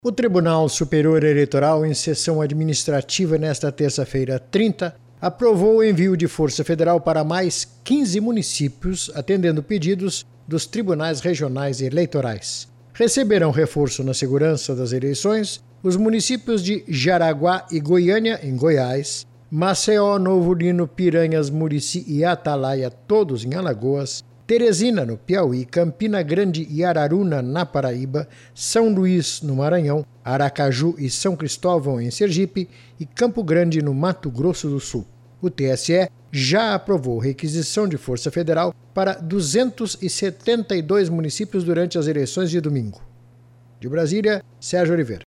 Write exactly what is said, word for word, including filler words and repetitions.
O Tribunal Superior Eleitoral, em sessão administrativa nesta terça-feira trinta, aprovou o envio de Força Federal para mais quinze municípios, atendendo pedidos dos tribunais regionais eleitorais. Receberão reforço na segurança das eleições os municípios de Jaraguá e Goiânia, em Goiás, Maceió, Novo Lino, Piranhas, Murici e Atalaia, todos em Alagoas, Teresina, no Piauí, Campina Grande e Araruna, na Paraíba, São Luís, no Maranhão, Aracaju e São Cristóvão, em Sergipe, e Campo Grande, no Mato Grosso do Sul. O T S E já aprovou requisição de Força Federal para duzentos e setenta e dois municípios durante as eleições de domingo. De Brasília, Sérgio Oliveira.